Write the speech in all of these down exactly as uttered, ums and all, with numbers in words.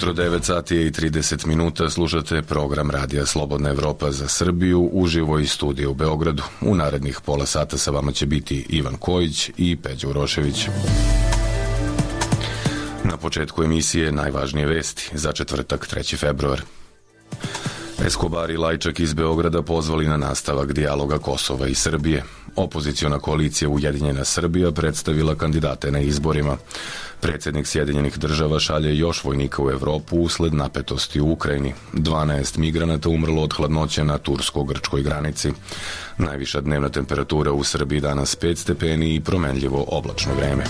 Ujutro devet sati i trideset minuta slušate program Radija Slobodna Evropa za Srbiju uživo iz studija u Beogradu. U narednih pola sata sa vama će biti Ivan Kojić i Peđa Urošević. Na početku emisije najvažnije vesti za četvrtak treći februar. Escobar i Lajčak iz Beograda pozvali na nastavak dijaloga Kosova i Srbije. Opoziciona koalicija Ujedinjena Srbija predstavila kandidate na izborima. Predsjednik Sjedinjenih država šalje još vojnika u Evropu usled napetosti u Ukrajini. dvanaest migranata umrlo od hladnoće na tursko-grčkoj granici. Najviša dnevna temperatura u Srbiji danas pet stepeni i promenljivo oblačno vreme.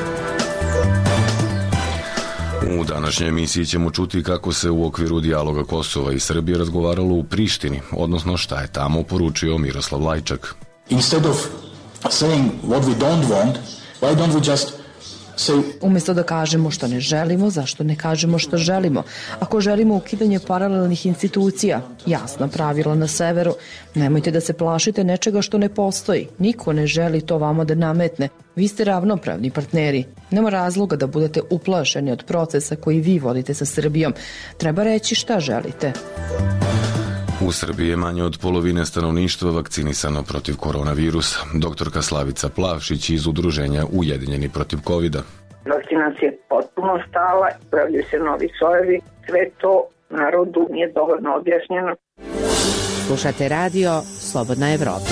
U današnjoj emisiji ćemo čuti kako se u okviru dijaloga Kosova i Srbije razgovaralo u Prištini, odnosno šta je tamo poručio Miroslav Lajčak. Instead of saying what we don't want, why don't we just say... Umjesto da kažemo što ne želimo, zašto ne kažemo što želimo? Ako želimo ukidanje paralelnih institucija, jasna pravila na severu, nemojte da se plašite nečega što ne postoji. Niko ne želi to vama da nametne. Vi ste ravnopravni partneri. Nema razloga da budete uplašeni od procesa koji vi vodite sa Srbijom. Treba reći šta želite. U Srbiji je manje od polovine stanovništva vakcinisano protiv koronavirusa. Doktorka Slavica Plavšić iz udruženja Ujedinjeni protiv kovida. Vakcinacija je potpuno stala, pravljaju se novi sojevi, sve to narodu nije dovoljno objašnjeno. Slušate radio Slobodna Evropa.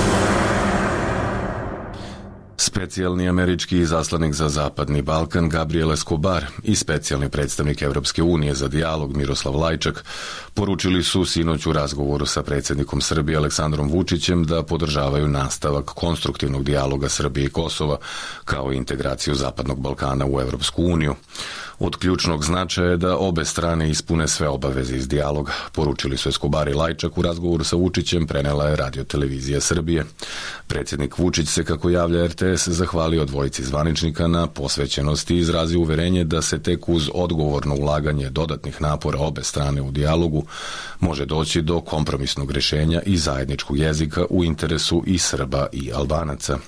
Specijalni američki izaslanik za Zapadni Balkan Gabriel Escobar i specijalni predstavnik Evropske unije za dijalog Miroslav Lajčak poručili su sinoć u razgovoru sa predsjednikom Srbije Aleksandrom Vučićem da podržavaju nastavak konstruktivnog dijaloga Srbije i Kosova kao i integraciju Zapadnog Balkana u Evropsku uniju. Od ključnog značaja je da obe strane ispune sve obaveze iz dijaloga, poručili su Escobar i Lajčak u razgovoru sa Vučićem, prenela je Radio-televizija Srbije. Predsjednik Vučić se, kako javlja er te es, zahvalio dvojici zvaničnika na posvećenosti i izrazio uverenje da se tek uz odgovorno ulaganje dodatnih napora obe strane u dijalogu može doći do kompromisnog rješenja i zajedničkog jezika u interesu i Srba i Albanaca.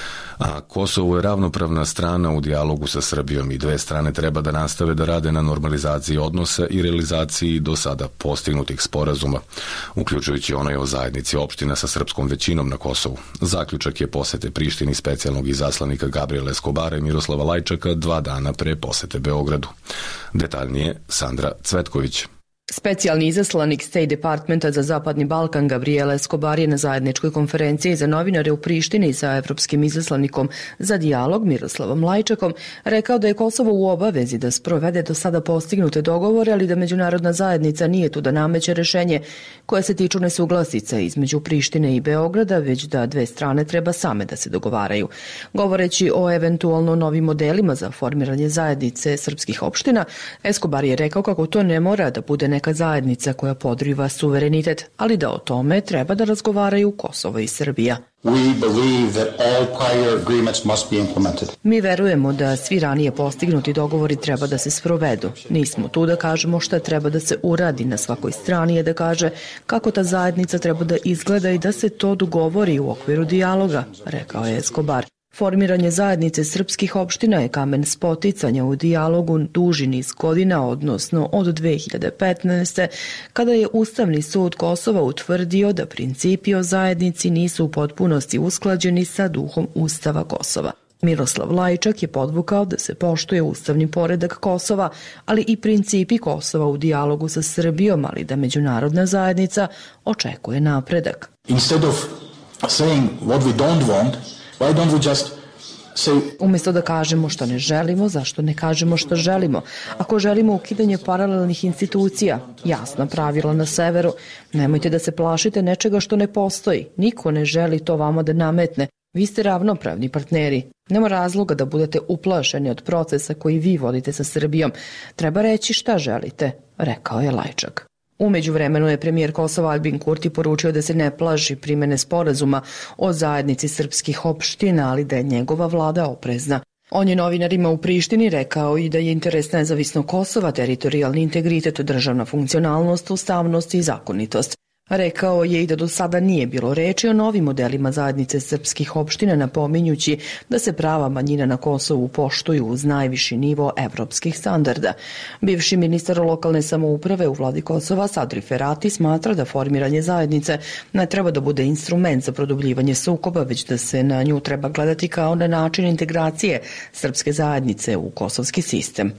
A Kosovo je ravnopravna strana u dijalogu sa Srbijom i dve strane treba da nastave da rade na normalizaciji odnosa i realizaciji do sada postignutih sporazuma, uključujući onaj o zajednici opština sa srpskom većinom na Kosovu. Zaključak je posete Prištini specijalnog izaslanika Gabriela Escobara i Miroslava Lajčaka dva dana pre posete Beogradu. Detaljnije Sandra Cvetković. Specijalni izaslanik State Departmenta za Zapadni Balkan Gabriel Escobar je na zajedničkoj konferenciji za novinare u Prištini sa evropskim izaslanikom za dijalog Miroslavom Lajčakom rekao da je Kosovo u obavezi da sprovede do sada postignute dogovore, ali da međunarodna zajednica nije tu da nameće rešenje koje se tiču nesuglasica između Prištine i Beograda, već da dve strane treba same da se dogovaraju. Govoreći o eventualno novim modelima za formiranje zajednice srpskih opština, Escobar je rekao kako to ne mora da bude neka zajednica koja podriva suverenitet, ali da o tome treba da razgovaraju Kosovo i Srbija. We believe that all prior agreements must be implemented. Mi verujemo da svi ranije postignuti dogovori treba da se sprovedu. Nismo tu da kažemo šta treba da se uradi, na svakoj strani je da kaže kako ta zajednica treba da izgleda i da se to dogovori u okviru dijaloga, rekao je Escobar. Formiranje zajednice srpskih opština je kamen spoticanja u dijalogu duži niz godina, odnosno od dve hiljade petnaeste. kada je Ustavni sud Kosova utvrdio da principi o zajednici nisu u potpunosti usklađeni sa duhom Ustava Kosova. Miroslav Lajčak je podvukao da se poštuje ustavni poredak Kosova, ali i principi Kosova u dijalogu sa Srbijom, ali da međunarodna zajednica očekuje napredak. Instead of saying what we don't want, why don't we just say... Umjesto da kažemo što ne želimo, zašto ne kažemo što želimo? Ako želimo ukidanje paralelnih institucija, jasna pravila na severu, nemojte da se plašite nečega što ne postoji. Niko ne želi to vama da nametne. Vi ste ravnopravni partneri. Nema razloga da budete uplašeni od procesa koji vi vodite sa Srbijom. Treba reći šta želite, rekao je Lajčak. U međuvremenu je premijer Kosova Albin Kurti poručio da se ne plaši primene sporazuma o zajednici srpskih opština, ali da je njegova vlada oprezna. On je novinarima u Prištini rekao i da je interes nezavisnog Kosova, teritorijalni integritet, državna funkcionalnost, ustavnost i zakonitost. Rekao je i da do sada nije bilo reči o novim modelima zajednice srpskih opština, napominjući da se prava manjina na Kosovu poštuju uz najviši nivo evropskih standarda. Bivši ministar lokalne samouprave u vladi Kosova Sadri Ferati smatra da formiranje zajednice ne treba da bude instrument za produbljivanje sukoba, već da se na nju treba gledati kao na način integracije srpske zajednice u kosovski sistem.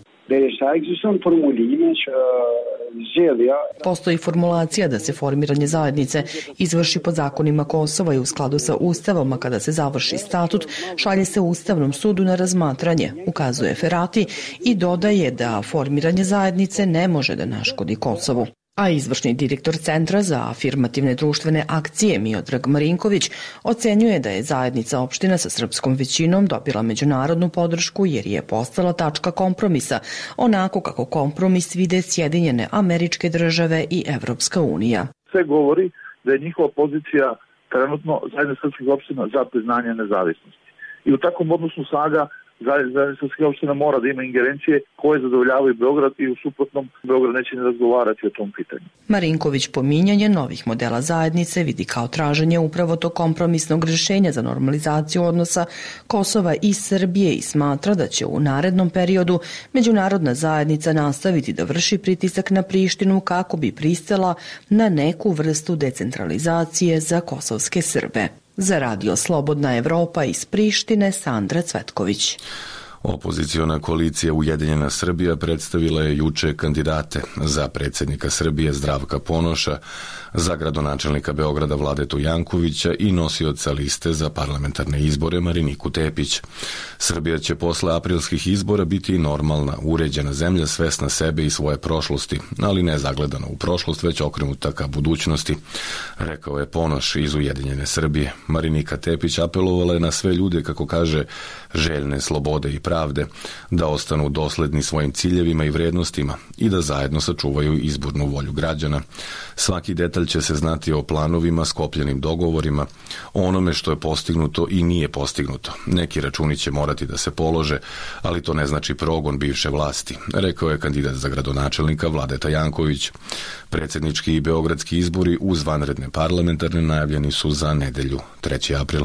Postoji formulacija da se formiranje zajednice izvrši pod zakonima Kosova i u skladu sa Ustavom, a kada se završi statut, šalje se Ustavnom sudu na razmatranje, ukazuje Ferati i dodaje da formiranje zajednice ne može da naškodi Kosovu. A izvršni direktor Centra za afirmativne društvene akcije Miodrag Marinković ocenjuje da je zajednica opština sa srpskom većinom dobila međunarodnu podršku jer je postala tačka kompromisa, onako kako kompromis vide Sjedinjene Američke Države i Evropska unija. Sve govori da je njihova pozicija trenutno zajednica srpskih opština za priznanje nezavisnosti. I u takvom odnosu snaga zajednica srpskih opština mora da ima ingerencije koje zadovoljavaju Beograd i u suprotnom Beograd neće ne razgovarati o tom pitanju. Marinković pominjanje novih modela zajednice vidi kao traženje upravo to kompromisnog rješenja za normalizaciju odnosa Kosova i Srbije i smatra da će u narednom periodu međunarodna zajednica nastaviti da vrši pritisak na Prištinu kako bi pristala na neku vrstu decentralizacije za kosovske Srbe. Za radio Slobodna Evropa iz Prištine, Sandra Cvetković. Opoziciona koalicija Ujedinjena Srbija predstavila je juče kandidate za predsjednika Srbije Zdravka Ponoša, za gradonačelnika Beograda Vladetu Jankovića i nosioca liste za parlamentarne izbore Mariniku Tepić. Srbija će posle aprilskih izbora biti normalna, uređena zemlja svesna sebe i svoje prošlosti, ali ne zagledana u prošlost, već okrenuta ka budućnosti, rekao je Ponoš iz Ujedinjene Srbije. Marinika Tepić apelovala je na sve ljude, kako kaže, željne slobode i pravde, da ostanu dosledni svojim ciljevima i vrednostima i da zajedno sačuvaju izbornu volju građana. Svaki detalj će se znati o planovima, sklopljenim dogovorima, o onome što je postignuto i nije postignuto. Neki računi će morati da se polože, ali to ne znači progon bivše vlasti, rekao je kandidat za gradonačelnika Vladeta Janković. Predsjednički i beogradski izbori uz vanredne parlamentarne najavljeni su za nedelju, treći april.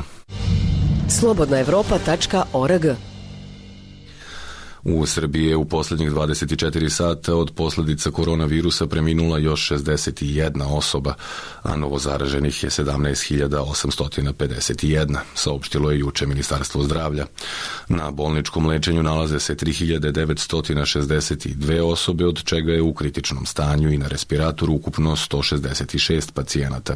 slobodna evropa tačka org. U Srbiji je u posljednjih dvadeset četiri sata od posljedica koronavirusa preminula još šezdeset jedna osoba, a novozaraženih je sedamnaest hiljada osamsto pedeset jedan, saopštilo je juče Ministarstvo zdravlja. Na bolničkom lečenju nalaze se tri hiljade devetsto šezdeset dve osobe, od čega je u kritičnom stanju i na respiratoru ukupno sto šezdeset šest pacijenata.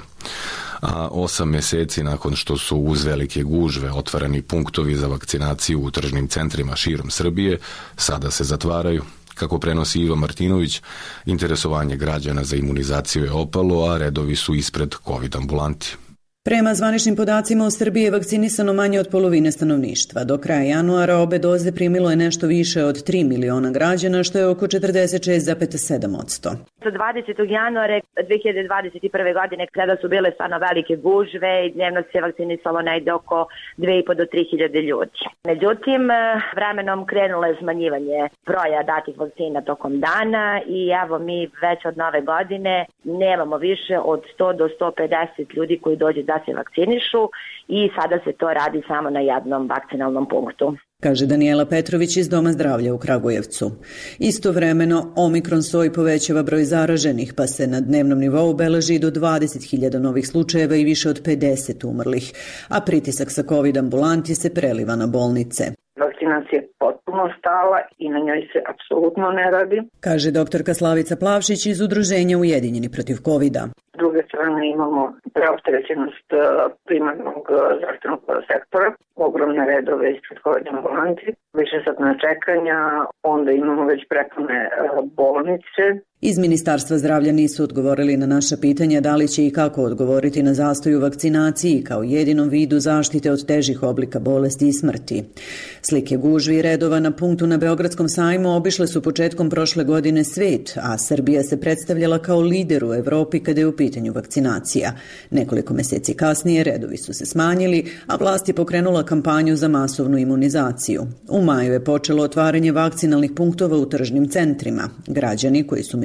A osam mjeseci nakon što su uz velike gužve otvarani punktovi za vakcinaciju u tržnim centrima širom Srbije, sada se zatvaraju. Kako prenosi Iva Martinović, interesovanje građana za imunizaciju je opalo, a redovi su ispred COVID ambulanti. Prema zvaničnim podacima u Srbiji je vakcinisano manje od polovine stanovništva. Do kraja januara obe doze primilo je nešto više od tri miliona građana, što je oko četrdeset šest zarez sedam posto. Sa dvadesetog januara dve hiljade dvadeset prve. godine, kada su bile stvarno velike gužve i dnevno se vakcinisalo negde oko dve i po do tri hiljade ljudi. Međutim, vremenom krenulo je smanjivanje broja datih vakcina tokom dana i evo mi već od nove godine nemamo više od sto do sto pedeset ljudi koji dođu da se vakcinišu i sada se to radi samo na jednom vakcinalnom punktu, kaže Danijela Petrović iz Doma zdravlja u Kragujevcu. Istovremeno, Omikron soj povećava broj zaraženih, pa se na dnevnom nivou beleži do dvadeset hiljada novih slučajeva i više od pedeset umrlih, a pritisak sa COVID ambulanti se preliva na bolnice. Vakcinacija je potpuno stala i na njoj se apsolutno ne radi, kaže doktorka Slavica Plavšić iz Udruženja Ujedinjeni protiv kovida. S druge strane imamo preopterećenost primarnog zdravstvenog sektora, ogromne redove ispred COVID ambulanti, više satna čekanja, onda imamo već prepune bolnice. Iz Ministarstva zdravlja nisu odgovorili na naša pitanja da li će i kako odgovoriti na zastoj u vakcinaciji kao jedinom vidu zaštite od težih oblika bolesti i smrti. Slike gužvi i redova na punktu na Beogradskom sajmu obišle su početkom prošle godine svet, a Srbija se predstavljala kao lider u Evropi kada je u pitanju vakcinacija. Nekoliko meseci kasnije redovi su se smanjili, a vlast je pokrenula kampanju za masovnu imunizaciju. U maju je počelo otvaranje vakcinalnih punktova u tržnim centrima. Građani koji su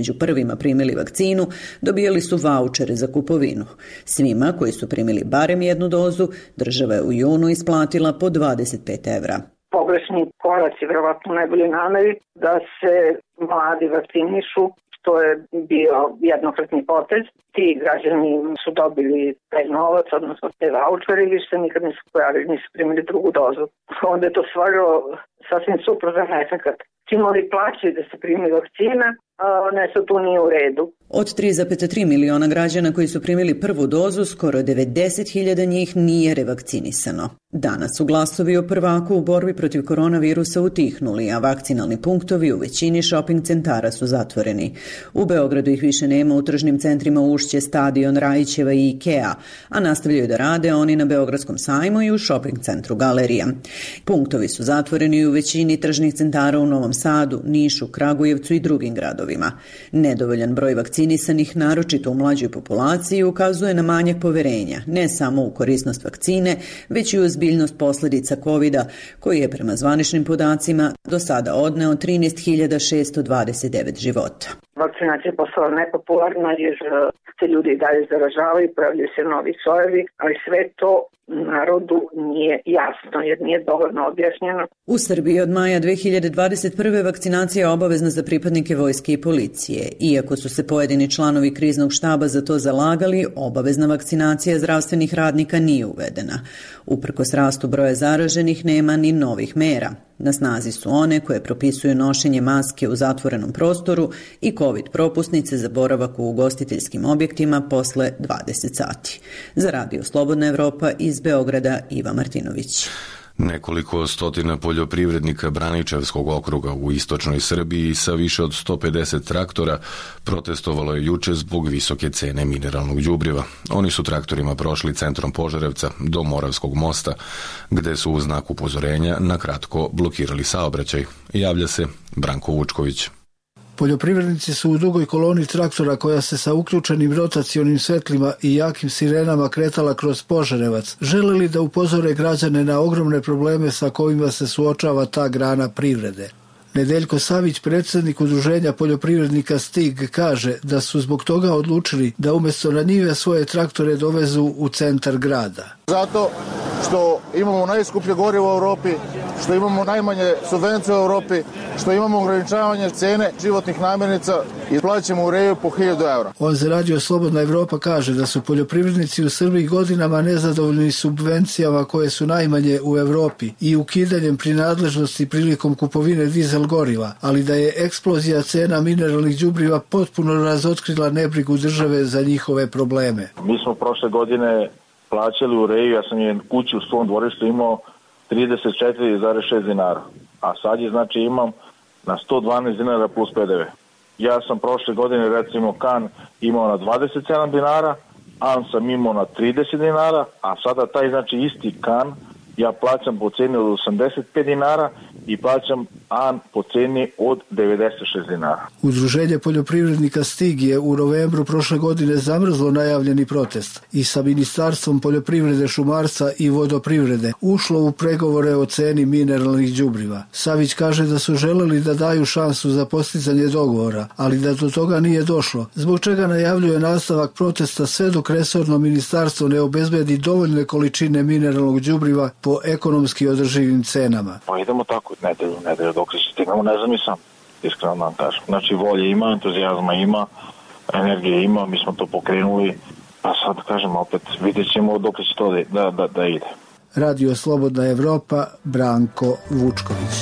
među prvima primili vakcinu, dobijali su vaučere za kupovinu. Svima koji su primili barem jednu dozu, država je u junu isplatila po dvadeset pet evra. Pogrešni koraci, verovatno u najboljoj nameri, da se mladi vakcinišu, što je bio jednokratni potez. Ti građani su dobili taj novac, odnosno te vaučere i više se nikad nisu pojavili, nisu primili drugu dozu. Onda je to stvarilo sasvim suprotan efekat. Čim oni plaćaju da se primi vakcina, nešto tu nije u redu. Od tri zarez tri miliona građana koji su primili prvu dozu, skoro devedeset hiljada njih nije revakcinisano. Danas su glasovi o prvaku u borbi protiv koronavirusa utihnuli, a vakcinalni punktovi u većini shopping centara su zatvoreni. U Beogradu ih više nema u tržnim centrima Ušće, Stadion, Rajićeva i Ikea, a nastavljaju da rade oni na Beogradskom sajmu i u shopping centru Galerija. Punktovi su zatvoreni u većini tržnih centara u Novom Sadu, Nišu, Kragujevcu i drugim gradovima. Nedovoljan broj vakcinisanih, naročito u mlađoj populaciji, ukazuje na manjak poverenja, ne samo u korisnost vakcine, već i u ozbiljnost posledica kovida, koji je prema zvaničnim podacima do sada odneo trinaest hiljada šessto dvadeset devet života. Vakcinacija je postala nepopularna jer se ljudi i dalje zaražavaju, pojavljaju se novi sojevi, ali sve to narodu nije jasno jer nije dovoljno objašnjeno. U Srbiji od maja dve hiljade dvadeset prve vakcinacija je obavezna za pripadnike vojske i policije. Iako su se pojedini članovi kriznog štaba za to zalagali, obavezna vakcinacija zdravstvenih radnika nije uvedena. Uprkos rastu broja zaraženih nema ni novih mera. Na snazi su one koje propisuju nošenje maske u zatvorenom prostoru i COVID propusnice za boravak u ugostiteljskim objektima posle dvadeset sati. Za Radio Slobodna Evropa iz Beograda, Iva Martinović. Nekoliko stotina poljoprivrednika Braničevskog okruga u istočnoj Srbiji sa više od sto pedeset traktora protestovalo je juče zbog visoke cene mineralnog đubriva. Oni su traktorima prošli centrom Požarevca do Moravskog mosta, gde su u znak upozorenja na kratko blokirali saobraćaj. Javlja se Branko Vučković. Poljoprivrednici su u dugoj koloni traktora koja se sa uključenim rotacionim svetlima i jakim sirenama kretala kroz Požarevac, želeli da upozore građane na ogromne probleme sa kojima se suočava ta grana privrede. Nedeljko Savić, predsjednik udruženja poljoprivrednika Stig, kaže da su zbog toga odlučili da umjesto na njive svoje traktore dovezu u centar grada. Zato što imamo najskuplje gorivo u Europi, što imamo najmanje subvencije u Europi, što imamo ograničavanje cene životnih namirnica i plaćamo ureju po hiljadu eura. On za Radio Slobodna Evropa kaže da su poljoprivrednici u Srbiji godinama nezadovoljni subvencijama koje su najmanje u Evropi i ukidanjem prinadležnosti prilikom kupovine dizel goriva, ali da je eksplozija cena mineralnih đubriva potpuno razotkrila nebrigu države za njihove probleme. Mi smo prošle godine plaćali ureju, ja sam je kuću u svom dvorištu imao trideset četiri zarez šest dinara, a sad je znači imam na sto dvanaest dinara plus P D V. Ja sam prošle godine recimo kan imao na dvadeset sedam dinara, an sam imao na trideset dinara, a sada taj znači isti kan ja plaćam po ceni od osamdeset pet dinara i plaćam an po ceni od devedeset šest dinara. Udruženje poljoprivrednika Stig je u novembru prošle godine zamrzlo najavljeni protest i sa Ministarstvom poljoprivrede, šumarstva i vodoprivrede ušlo u pregovore o ceni mineralnih đubriva. Savić kaže da su želeli da daju šansu za postizanje dogovora, ali da do toga nije došlo, zbog čega najavljuje nastavak protesta sve dok resorno ministarstvo ne obezbedi dovoljne količine mineralnog đubriva po ekonomski održivim cenama. Pa idemo tako, nedelju, nedelju dok se stignemo, ne znam i sam, iskreno nam kažem. Znači volje ima, entuzijazma ima, energije ima, mi smo to pokrenuli, pa sad kažem opet, vidjet ćemo dok će to da, da, da ide. Radio Slobodna Evropa, Branko Vučković.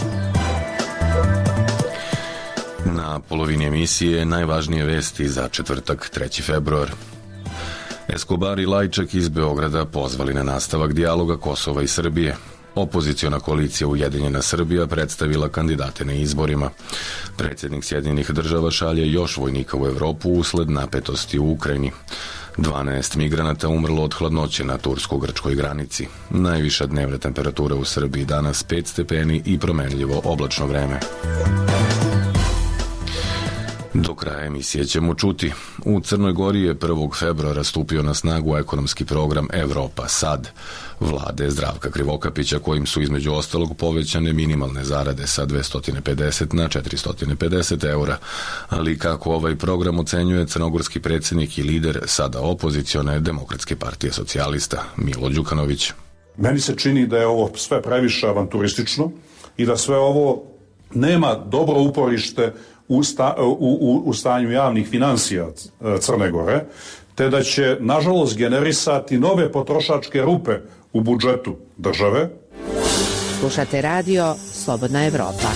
Na polovini emisije najvažnije vesti za četvrtak, treći februar. Escobar i Lajčak iz Beograda pozvali na nastavak dijaloga Kosova i Srbije. Opoziciona koalicija Ujedinjena Srbija predstavila kandidate na izborima. Predsjednik Sjedinjenih država šalje još vojnika u Evropu usled napetosti u Ukrajini. dvanaest migranata umrlo od hladnoće na tursko-grčkoj granici. Najviša dnevna temperatura u Srbiji danas pet stepeni i promenljivo oblačno vreme. Do kraja emisije ćemo čuti. U Crnoj Gori je prvog februara stupio na snagu ekonomski program Evropa sad vlade Zdravka Krivokapića, kojim su između ostalog povećane minimalne zarade sa dvesta pedeset na četiristo pedeset eura. Ali kako ovaj program ocenjuje crnogorski predsjednik i lider sada opozicione Demokratske partije socijalista Milo Đukanović. Meni se čini da je ovo sve previše avanturistično i da sve ovo nema dobro uporište U, sta, u, u, u stanju javnih financija Crne Gore, te da će, nažalost, generisati nove potrošačke rupe u budžetu države. Slušate radio Slobodna Evropa.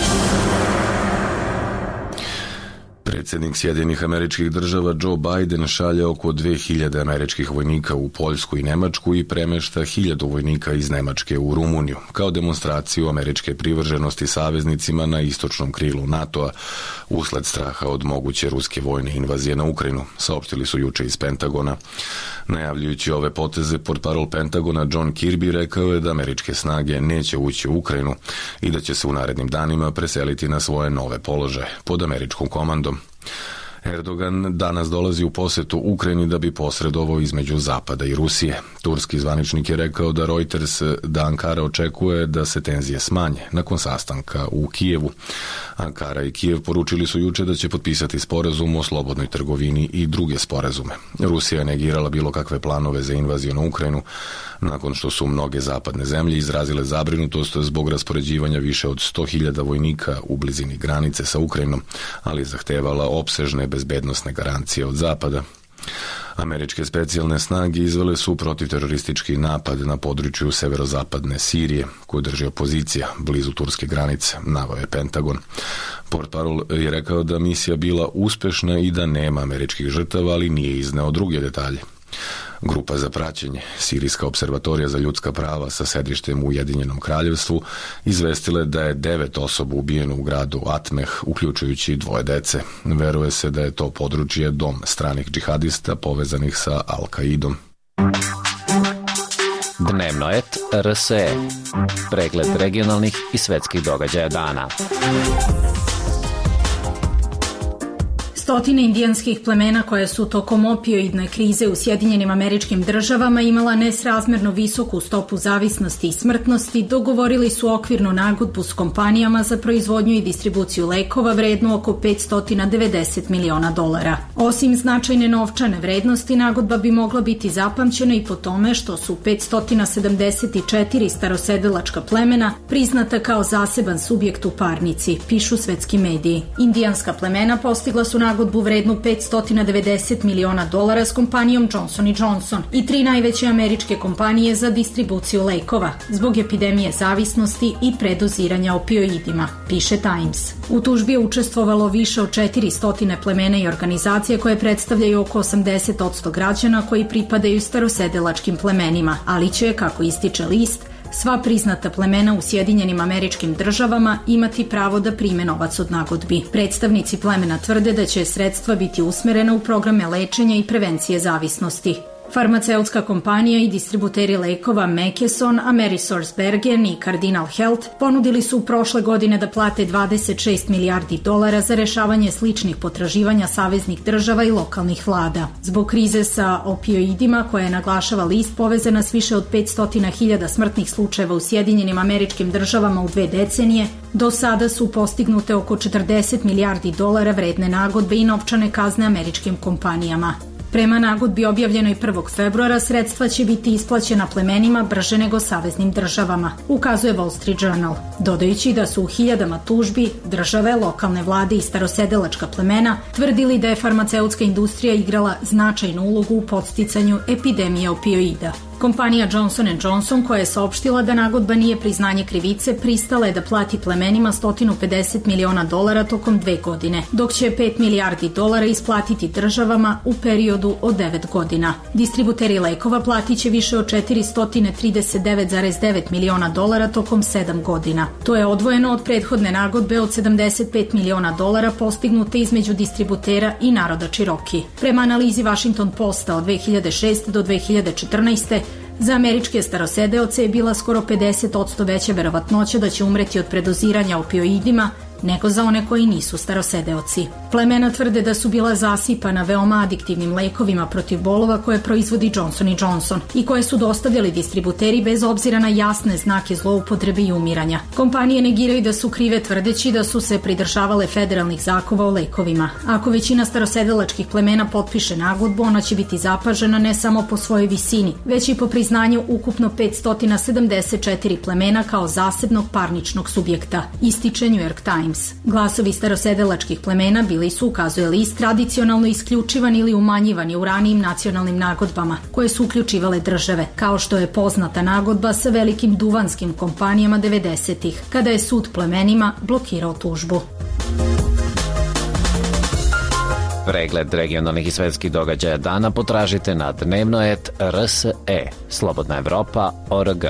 Predsjednik Sjedinjenih Američkih Država Joe Biden šalje oko dve hiljade američkih vojnika u Poljsku i Nemačku i premešta hiljadu vojnika iz Nemačke u Rumuniju, kao demonstraciju američke privrženosti saveznicima na istočnom krilu NATO-a usled straha od moguće ruske vojne invazije na Ukrajinu, saopštili su juče iz Pentagona. Najavljujući ove poteze, portparol Pentagona John Kirby rekao je da američke snage neće ući u Ukrajinu i da će se u narednim danima preseliti na svoje nove položaje pod američkom komandom. Erdogan danas dolazi u posetu Ukrajini da bi posredovao između Zapada i Rusije. Turski zvaničnik je rekao da Reuters da Ankara očekuje da se tenzije smanje nakon sastanka u Kijevu. Ankara i Kijev poručili su juče da će potpisati sporazum o slobodnoj trgovini i druge sporazume. Rusija je negirala bilo kakve planove za invaziju na Ukrajinu, nakon što su mnoge zapadne zemlje izrazile zabrinutost zbog raspoređivanja više od sto hiljada vojnika u blizini granice sa Ukrajinom, ali zahtevala opsežne bezbednosne garancije od Zapada. Američke specijalne snage izvele su protivteroristički napad na području severozapadne Sirije, koju drži opozicija blizu turske granice, naveo je Pentagon. Portparol je rekao da misija bila uspešna i da nema američkih žrtava, ali nije izneo druge detalje. Grupa za praćenje, Sirijska observatorija za ljudska prava sa sedištem u Ujedinjenom kraljevstvu, izvestila je da je devet osoba ubijeno u gradu Atmeh, uključujući dvoje dece. Veruje se da je to područje dom stranih džihadista povezanih sa Al-Kaidom. Dnevno et R S E. Pregled regionalnih i svetskih događaja dana. Stotine indijanskih plemena koje su tokom opioidne krize u Sjedinjenim Američkim Državama imala nesrazmerno visoku stopu zavisnosti i smrtnosti, dogovorili su okvirnu nagodbu s kompanijama za proizvodnju i distribuciju lekova vrednu oko petsto devedeset miliona dolara. Osim značajne novčane vrednosti, nagodba bi mogla biti zapamćena i po tome što su petsto sedamdeset četiri starosedelačka plemena priznata kao zaseban subjekt u parnici, pišu svetski mediji. Indijanska plemena postigla su nagodbu nagodbu vrednu petsto devedeset miliona dolara s kompanijom Johnson and Johnson i tri najveće američke kompanije za distribuciju lekova zbog epidemije zavisnosti i predoziranja opioidima, piše Times. U tužbi je učestvovalo više od četiristo plemena i organizacije koje predstavljaju oko osamdeset posto građana koji pripadaju starosedelačkim plemenima, ali će, kako ističe list, sva priznata plemena u Sjedinjenim Američkim Državama imati pravo da prime novac od nagodbi. Predstavnici plemena tvrde da će sredstva biti usmerena u programe lečenja i prevencije zavisnosti. Farmaceutska kompanija i distributeri lekova McKesson, AmerisourceBergen i Cardinal Health ponudili su prošle godine da plate dvadeset šest milijardi dolara za rešavanje sličnih potraživanja saveznih država i lokalnih vlada. Zbog krize sa opioidima, koja je, naglašava list, povezana s više od petsto hiljada smrtnih slučajeva u Sjedinjenim Američkim Državama u dve decenije, do sada su postignute oko četrdeset milijardi dolara vredne nagodbe i novčane kazne američkim kompanijama. Prema nagodbi objavljenoj prvog februara, sredstva će biti isplaćena plemenima brže nego saveznim državama, ukazuje Wall Street Journal, dodajući da su u hiljadama tužbi države, lokalne vlade i starosedelačka plemena tvrdili da je farmaceutska industrija igrala značajnu ulogu u podsticanju epidemije opioida. Kompanija Johnson and Johnson, koja je saopštila da nagodba nije priznanje krivice, pristala je da plati plemenima sto pedeset miliona dolara tokom dve godine, dok će pet milijardi dolara isplatiti državama u periodu od devet godina. Distributeri lekova platit će više od četiristo trideset devet zarez devet miliona dolara tokom sedam godina. To je odvojeno od prethodne nagodbe od sedamdeset pet miliona dolara postignute između distributera i naroda Cherokee. Prema analizi Washington Posta od dve hiljade šeste do dve hiljade četrnaeste. Za američke starosedeoce je bila skoro pedeset posto veća verovatnoća da će umreti od predoziranja opioidima nego za one koji nisu starosedeoci. Plemena tvrde da su bila zasipana veoma adiktivnim lekovima protiv bolova koje proizvodi Johnson and Johnson i koje su dostavljali distributeri bez obzira na jasne znake zloupotrebe i umiranja. Kompanije negiraju da su krive tvrdeći da su se pridržavale federalnih zakova o lekovima. Ako većina starosedelačkih plemena potpiše nagodbu, ona će biti zapažena ne samo po svojoj visini, već i po priznanju ukupno petsto sedamdeset četiri plemena kao zasebnog parničnog subjekta, ističe New York Times. Glasovi starosedelačkih plemena bili su, ukazuje list, tradicionalno isključivani ili umanjivani u ranijim nacionalnim nagodbama, koje su uključivale države, kao što je poznata nagodba sa velikim duvanskim kompanijama devedesetih, kada je sud plemenima blokirao tužbu. Pregled regionalnih i svetskih događaja dana potražite na dnevnoet R S E, Slobodna Evropa, O R G.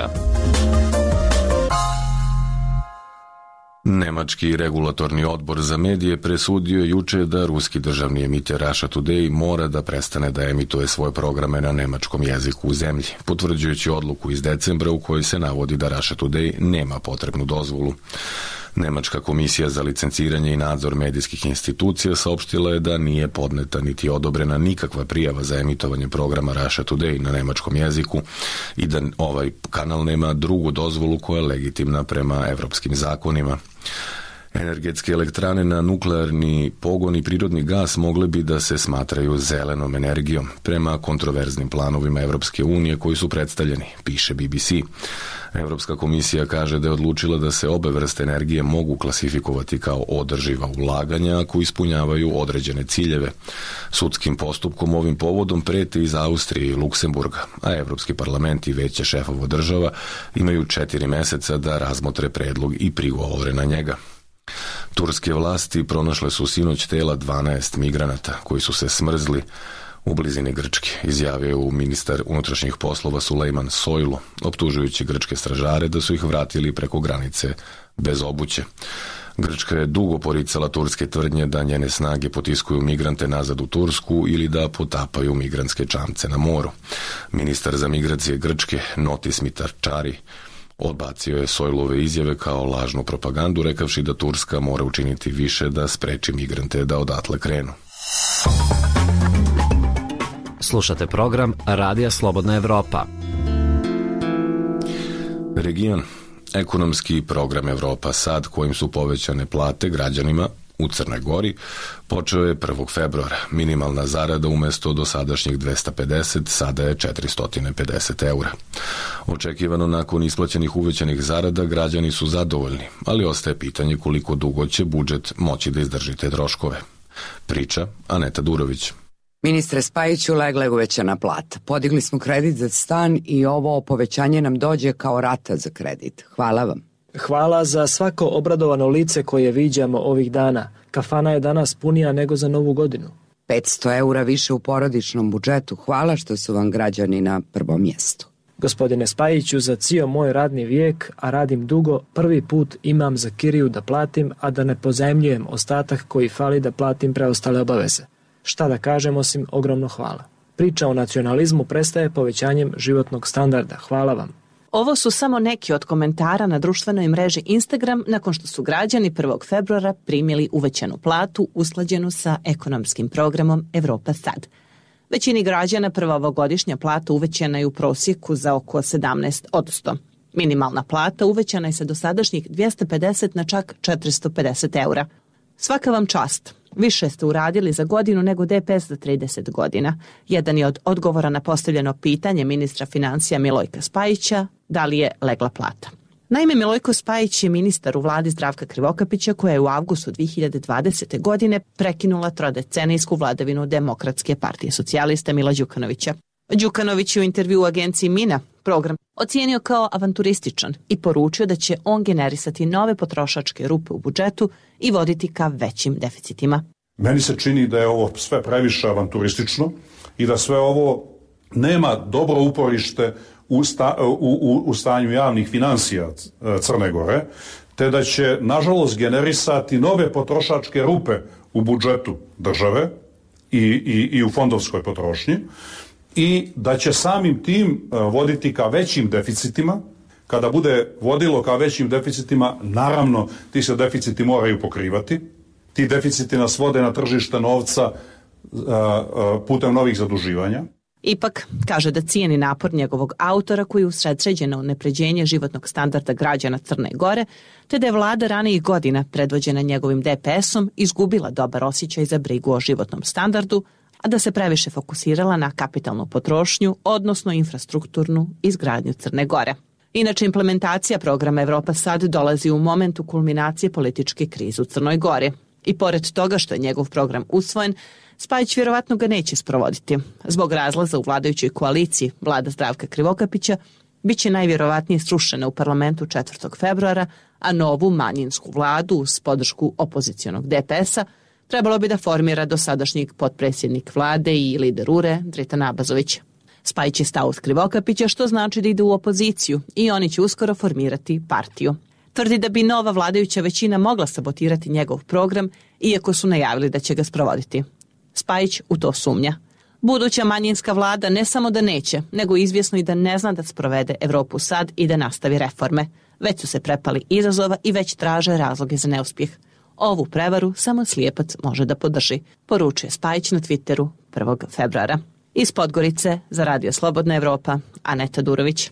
Nemački regulatorni odbor za medije presudio je juče da ruski državni emiter Russia Today mora da prestane da emituje svoje programe na nemačkom jeziku u zemlji, potvrđujući odluku iz decembra u kojoj se navodi da Russia Today nema potrebnu dozvolu. Nemačka komisija za licenciranje i nadzor medijskih institucija saopštila je da nije podneta niti odobrena nikakva prijava za emitovanje programa Russia Today na nemačkom jeziku i da ovaj kanal nema drugu dozvolu koja je legitimna prema evropskim zakonima. Energetske elektrane na nuklearni pogon i prirodni gas mogle bi da se smatraju zelenom energijom prema kontroverznim planovima Evropske unije koji su predstavljeni, piše B B C. Evropska komisija kaže da je odlučila da se obe vrste energije mogu klasifikovati kao održiva ulaganja ako ispunjavaju određene ciljeve. Sudskim postupkom ovim povodom prete iz Austrije i Luksemburga, a Evropski parlament i veće šefova država imaju četiri meseca da razmotre predlog i prigovore na njega. Turske vlasti pronašle su sinoć tela dvanaest migranata koji su se smrzli u blizini Grčke, izjavio je ministar unutrašnjih poslova Sulejman Soylu, optužujući grčke stražare da su ih vratili preko granice bez obuće. Grčka je dugo poricala turske tvrdnje da njene snage potiskuju migrante nazad u Tursku ili da potapaju migrantske čamce na moru. Ministar za migracije Grčke, Notis Mitarčari, odbacio je Sojlove izjave kao lažnu propagandu, rekavši da Turska mora učiniti više da spreči migrante da odatle krenu. Slušate program Radija Slobodna Evropa. Region. Ekonomski program Evropa Sad, kojim su povećane plate građanima u Crnoj Gori, počeo je prvog februara. Minimalna zarada umesto dosadašnjih dvesta pedeset, sada je četiristo pedeset eura. Očekivano nakon isplaćenih uvećanih zarada građani su zadovoljni, ali ostaje pitanje koliko dugo će budžet moći da izdrži te troškove. Priča Aneta Durović. Ministre Spajiću, legla je uvećana plata. Podigli smo kredit za stan i ovo povećanje nam dođe kao rata za kredit. Hvala vam. Hvala za svako obradovano lice koje viđamo ovih dana. Kafana je danas punija nego za novu godinu. petsto eura više u porodičnom budžetu. Hvala što su vam građani na prvom mjestu. Gospodine Spajiću, za cijel moj radni vijek, a radim dugo, prvi put imam za kiriju da platim, a da ne pozajmljujem ostatak koji fali da platim preostale obaveze. Šta da kažem osim ogromno hvala. Priča o nacionalizmu prestaje povećanjem životnog standarda. Hvala vam. Ovo su samo neki od komentara na društvenoj mreži Instagram nakon što su građani prvog februara primili uvećanu platu usklađenu sa ekonomskim programom Evropa Sad. Većini građana prva ovogodišnja plata uvećana je u prosjeku za oko sedamnaest posto. Minimalna plata uvećana je sa dosadašnjih dvesta pedeset na čak četiristo pedeset eura. Svaka vam čast. Više ste uradili za godinu nego D P S za trideset godina. Jedan je od odgovora na postavljeno pitanje ministra financija Milojka Spajića, da li je legla plata. Naime, Milojko Spajić je ministar u vladi Zdravka Krivokapića koja je u avgustu dve hiljade dvadesete. godine prekinula trodecenijsku vladavinu Demokratske partije socijalista Mila Đukanovića. Đukanović je u intervju u agenciji Mina program ocijenio kao avanturističan i poručio da će on generisati nove potrošačke rupe u budžetu i voditi ka većim deficitima. Meni se čini da je ovo sve previše avanturistično i da sve ovo nema dobro uporište u, sta, u, u, u stanju javnih financija Crne Gore, te da će, nažalost, generisati nove potrošačke rupe u budžetu države i, i, i u fondovskoj potrošnji, i da će samim tim voditi ka većim deficitima, kada bude vodilo ka većim deficitima, naravno ti se deficiti moraju pokrivati. Ti deficiti nas vode na tržište novca putem novih zaduživanja. Ipak, kaže da cijeni napor njegovog autora koji usredsređen na unapređenje životnog standarda građana Crne Gore, te da je vlada ranijih godina, predvođena njegovim D P S-om, izgubila dobar osjećaj za brigu o životnom standardu, a da se previše fokusirala na kapitalnu potrošnju, odnosno infrastrukturnu izgradnju Crne Gore. Inače, implementacija programa Evropa Sad dolazi u momentu kulminacije političke krize u Crnoj Gori. I pored toga što je njegov program usvojen, Spajić vjerovatno ga neće sprovoditi. Zbog razlaza u vladajućoj koaliciji vlada Zdravka Krivokapića bit će najvjerovatnije srušena u parlamentu četvrtog februara, a novu manjinsku vladu uz podršku opozicionog D P S-a trebalo bi da formira dosadašnjeg potpredsjednik vlade i lider U R E Dritan Abazović. Spajić je stao uz Krivokapića, što znači da ide u opoziciju i oni će uskoro formirati partiju. Tvrdi da bi nova vladajuća većina mogla sabotirati njegov program, iako su najavili da će ga sprovoditi. Spajić u to sumnja. Buduća manjinska vlada ne samo da neće, nego izvjesno i da ne zna da sprovede Evropu Sad i da nastavi reforme. Već su se prepali izazova i već traže razloge za neuspjeh. Ovu prevaru samo slijepac može da podrži, poručuje Spajić na Twitteru prvog februara. Iz Podgorice za Radio Slobodna Evropa, Aneta Durović.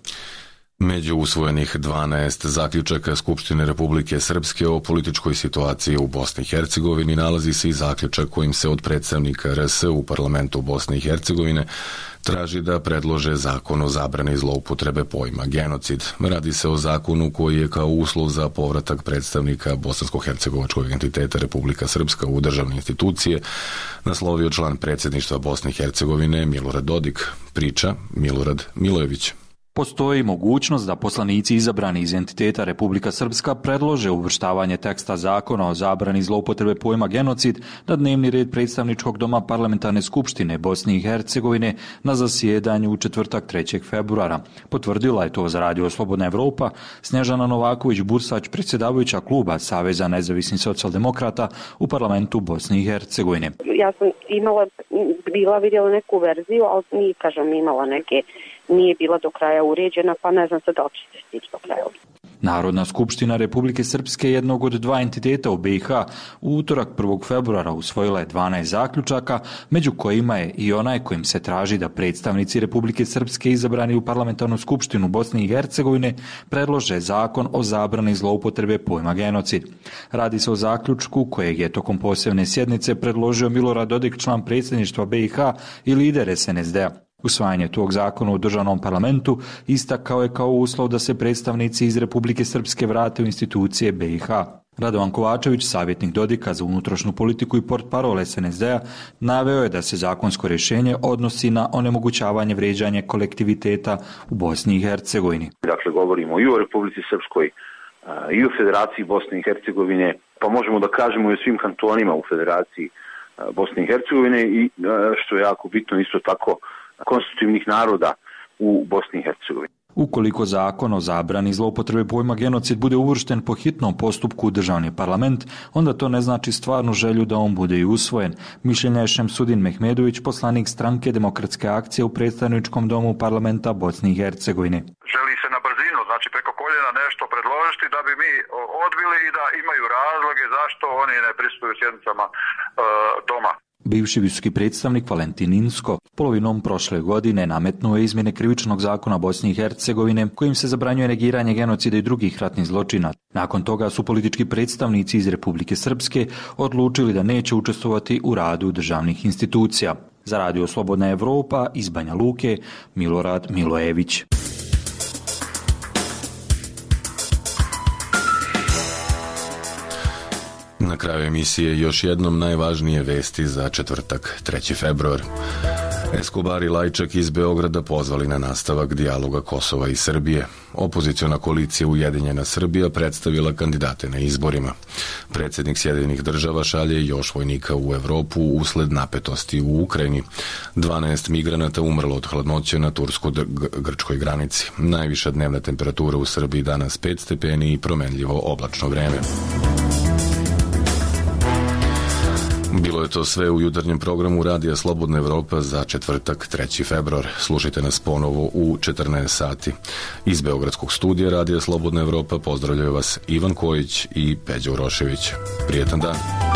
Među usvojenih dvanaest zaključaka Skupštine Republike Srpske o političkoj situaciji u Bosni i Hercegovini nalazi se i zaključak kojim se od predstavnika R S u parlamentu Bosne i Hercegovine traži da predlože zakon o zabrani zloupotrebe pojma genocid. Radi se o zakonu koji je kao uslov za povratak predstavnika bosansko-hercegovačkog entiteta Republika Srpska u državne institucije naslovio član predsjedništva Bosne i Hercegovine Milorad Dodik. Priča Milorad Milojević. Postoji mogućnost da poslanici izabrani iz entiteta Republika Srpska predlože uvrštavanje teksta zakona o zabrani zloupotrebe pojma genocid na dnevni red predstavničkog doma Parlamentarne skupštine Bosne i Hercegovine na zasjedanju u četvrtak trećeg februara. Potvrdila je to za Radio Slobodna Evropa Snježana Novaković-Bursač, predsjedavajuća kluba Saveza nezavisnih socijaldemokrata u parlamentu Bosne i Hercegovine. Ja sam imala, bila vidjela neku verziju, ali nije, kažem, imala neke, nije bila do kraja uređena, pa ne znam se da li će se stići do kraja. Narodna skupština Republike Srpske, jednog od dva entiteta u B i H, u utorak prvog februara usvojila je dvanaest zaključaka, među kojima je i onaj kojim se traži da predstavnici Republike Srpske izabrani u Parlamentarnu skupštinu Bosne i Hercegovine predlože zakon o zabrani zloupotrebe pojma genocid. Radi se o zaključku kojeg je tokom posebne sjednice predložio Milorad Dodik, član predsjedništva B i H i lider S N S D-a. Usvajanje tog zakona u državnom parlamentu istakao je kao uslov da se predstavnici iz Republike Srpske vrate u institucije B i H. Radovan Kovačević, savjetnik Dodika za unutrašnju politiku i portparol S N S D-a, naveo je da se zakonsko rješenje odnosi na onemogućavanje vrijeđanja kolektiviteta u Bosni i Hercegovini. Dakle, govorimo i o Republici Srpskoj, i o Federaciji Bosne i Hercegovine, pa možemo da kažemo i o svim kantonima u Federaciji Bosne i Hercegovine i, što je jako bitno, isto tako konstitutivnih naroda u Bosni i Hercegovini. Ukoliko zakon o zabrani zloupotrebe pojma genocid bude uvršten po hitnom postupku u državni parlament, onda to ne znači stvarnu želju da on bude i usvojen. Mišljenja je Šemsudin Mehmedović, poslanik stranke Demokratske akcije u predstavničkom domu parlamenta Bosne i Hercegovine. Želi se na brzinu, znači preko koljena nešto predložiti da bi mi odbili i da imaju razloge zašto oni ne prisustuju sjednicama e, doma. Bivši visoki predstavnik Valentin Insko polovinom prošle godine nametnuo je izmjene krivičnog zakona Bosne i Hercegovine kojim se zabranjuje negiranje genocida i drugih ratnih zločina. Nakon toga su politički predstavnici iz Republike Srpske odlučili da neće učestvovati u radu državnih institucija. Za Radio Slobodna Evropa iz Banja Luke, Milorad Milojević. Na kraju emisije još jednom najvažnije vesti za četvrtak, treći februar. Escobar i Lajčak iz Beograda pozvali na nastavak dijaloga Kosova i Srbije. Opoziciona koalicija Ujedinjena Srbija predstavila kandidate na izborima. Predsjednik Sjedinjenih država šalje još vojnika u Evropu usled napetosti u Ukrajini. dvanaest migranata umrlo od hladnoće na tursko-grčkoj granici. Najviša dnevna temperatura u Srbiji danas pet stepeni i promenljivo oblačno vreme. Bilo je to sve u jutarnjem programu Radija Slobodna Evropa za četvrtak treći februar. Slušajte nas ponovo u četrnaest sati. Iz Beogradskog studija Radija Slobodna Evropa pozdravljaju vas Ivan Kojić i Peđa Urošević. Prijetan dan.